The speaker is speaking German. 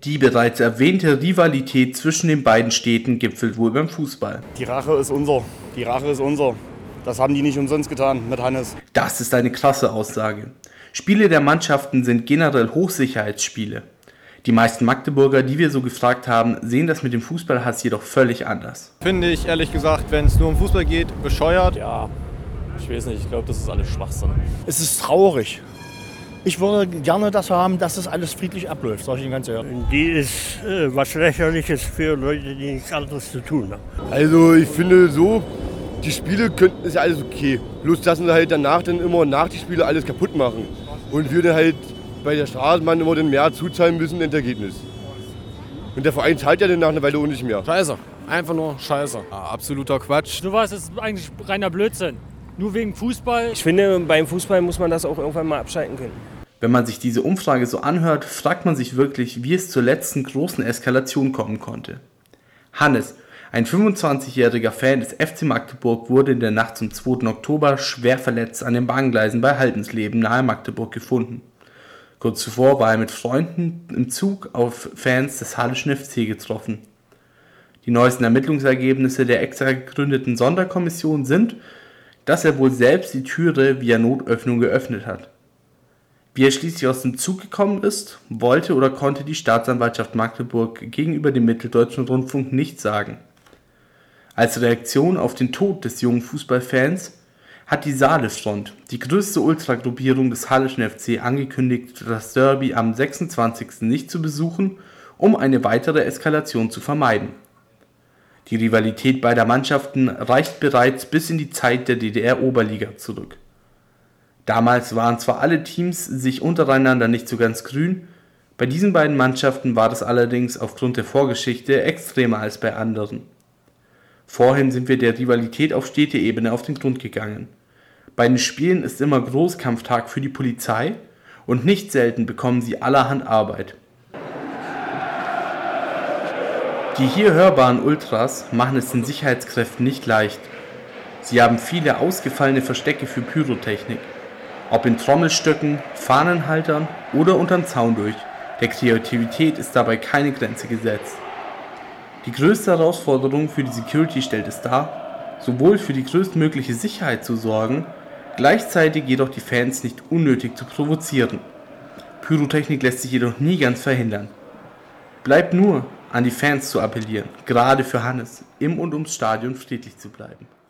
Die bereits erwähnte Rivalität zwischen den beiden Städten gipfelt wohl beim Fußball. Die Rache ist unser. Die Rache ist unser. Das haben die nicht umsonst getan mit Hannes. Das ist eine krasse Aussage. Spiele der Mannschaften sind generell Hochsicherheitsspiele. Die meisten Magdeburger, die wir so gefragt haben, sehen das mit dem Fußballhass jedoch völlig anders. Finde ich ehrlich gesagt, wenn es nur um Fußball geht, bescheuert. Ja, ich weiß nicht, ich glaube, das ist alles Schwachsinn. Es ist traurig. Ich würde gerne das haben, dass das alles friedlich abläuft, sage ich Ihnen ganz ehrlich. Die ist was Lächerliches für Leute, die nichts anderes zu tun haben. Also ich finde so, die Spiele könnten, ist ja alles okay. Bloß dass sie halt danach dann immer nach die Spiele alles kaputt machen. Und wir dann halt bei der Straßenbahn immer dann mehr zuzahlen müssen, das Ergebnis. Und der Verein zahlt ja dann nach einer Weile auch nicht mehr. Scheiße, einfach nur scheiße. Ja, absoluter Quatsch. Sowas ist eigentlich reiner Blödsinn. Nur wegen Fußball. Ich finde, beim Fußball muss man das auch irgendwann mal abschalten können. Wenn man sich diese Umfrage so anhört, fragt man sich wirklich, wie es zur letzten großen Eskalation kommen konnte. Hannes, ein 25-jähriger Fan des FC Magdeburg, wurde in der Nacht zum 2. Oktober schwer verletzt an den Bahngleisen bei Haltensleben nahe Magdeburg gefunden. Kurz zuvor war er mit Freunden im Zug auf Fans des Halleschen FC getroffen. Die neuesten Ermittlungsergebnisse der extra gegründeten Sonderkommission sind, dass er wohl selbst die Türe via Notöffnung geöffnet hat. Wie er schließlich aus dem Zug gekommen ist, wollte oder konnte die Staatsanwaltschaft Magdeburg gegenüber dem Mitteldeutschen Rundfunk nicht sagen. Als Reaktion auf den Tod des jungen Fußballfans hat die Saale-Front, die größte Ultragruppierung des Halleschen FC, angekündigt, das Derby am 26. nicht zu besuchen, um eine weitere Eskalation zu vermeiden. Die Rivalität beider Mannschaften reicht bereits bis in die Zeit der DDR-Oberliga zurück. Damals waren zwar alle Teams sich untereinander nicht so ganz grün, bei diesen beiden Mannschaften war das allerdings aufgrund der Vorgeschichte extremer als bei anderen. Vorhin sind wir der Rivalität auf Städteebene auf den Grund gegangen. Bei den Spielen ist immer Großkampftag für die Polizei und nicht selten bekommen sie allerhand Arbeit. Die hier hörbaren Ultras machen es den Sicherheitskräften nicht leicht. Sie haben viele ausgefallene Verstecke für Pyrotechnik. Ob in Trommelstöcken, Fahnenhaltern oder unterm Zaun durch, der Kreativität ist dabei keine Grenze gesetzt. Die größte Herausforderung für die Security stellt es dar, sowohl für die größtmögliche Sicherheit zu sorgen, gleichzeitig jedoch die Fans nicht unnötig zu provozieren. Pyrotechnik lässt sich jedoch nie ganz verhindern. Bleibt nur an die Fans zu appellieren, gerade für Hannes, im und ums Stadion friedlich zu bleiben.